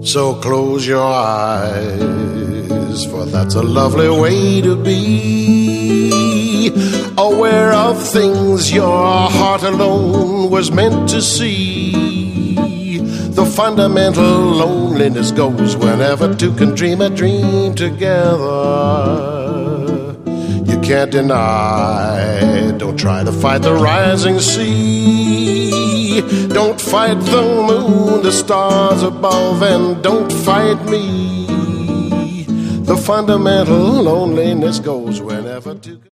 So close your eyes, for that's a lovely way to be, aware of things your heart alone was meant to see. The fundamental loneliness goes whenever two can dream a dream together. You can't deny, don't try to fight the rising sea. Don't fight the moon, the stars above, and don't fight me. The fundamental loneliness goes whenever two